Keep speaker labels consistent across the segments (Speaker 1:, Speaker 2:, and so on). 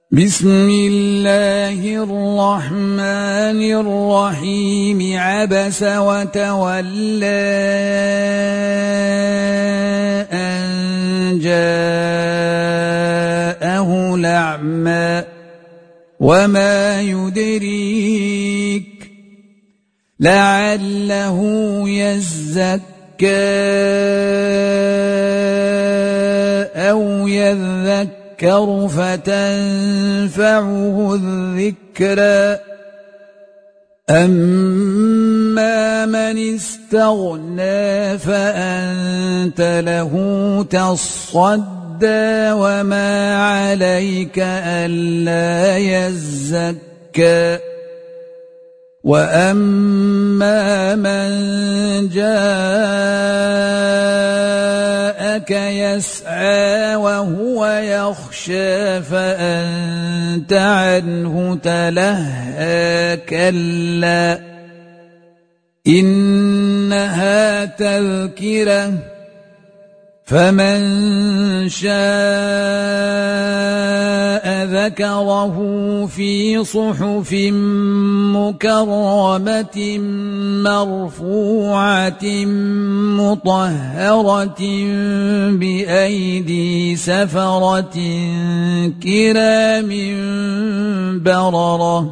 Speaker 1: بسم الله الرحمن الرحيم عبس وتولى أن جاءه الأعمى وما يدريك لعله يزكى أو يذكر فتنفعه الذكرى أما من استغنى فأنت له تصدى وما عليك ألا يزكى وأما من جاءك يسعى وهو يخشى فأنت عنه تلهى كلا إنها تذكرة فمن شاء ذكره في صحف مكرمة مرفوعة مطهرة بأيدي سفرة كرام بررة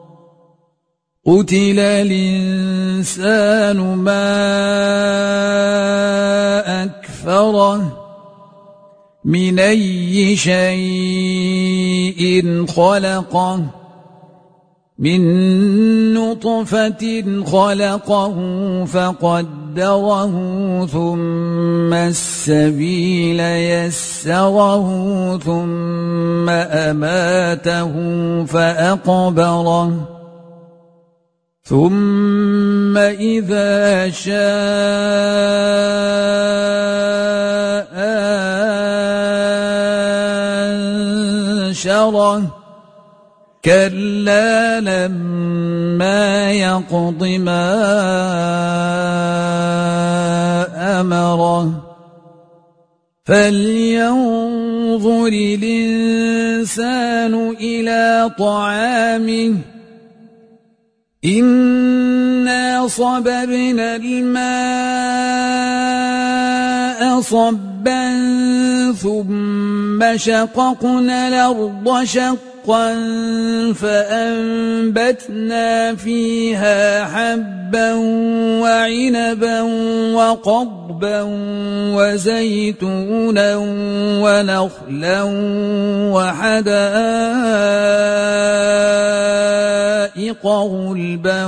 Speaker 1: قتل الإنسان ما أكفره من أي شيء خلقه من نطفة خلقه فقدره ثم السبيل يسره ثم أماته فأقبره ثم إذا شاء أنشره كلا لما يقض ما أمره فلينظر الإنسان إلى طعامه إنا صببنا الماء صبا ثم شققنا الأرض شقا فأنبتنا فيها حبا وعنبا وقضبا وزيتونا ونخلا وحدائق غلبا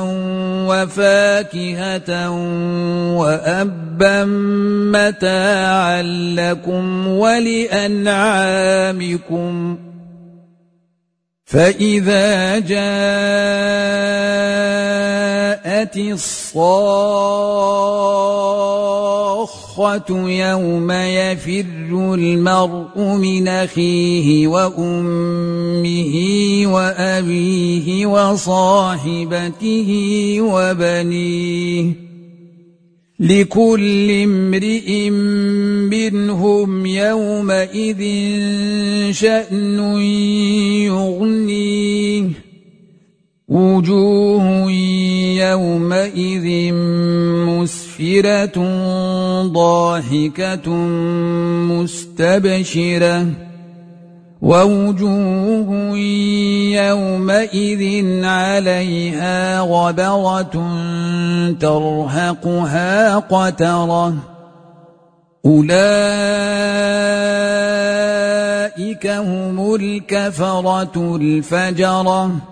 Speaker 1: وفاكهة وأبا متاعا لكم ولأنعامكم فإذا جاءت الصاخة يوم يفر المرء من أخيه وأمه وأبيه وصاحبته وبنيه لكل امرئ منهم يومئذ شأن يغنيه وجوه يومئذ مسفرة ضاحكة مستبشرة ووجوه يومئذ عليها غبرة ترهقها قترة أولئك هم الكفرة الفجرة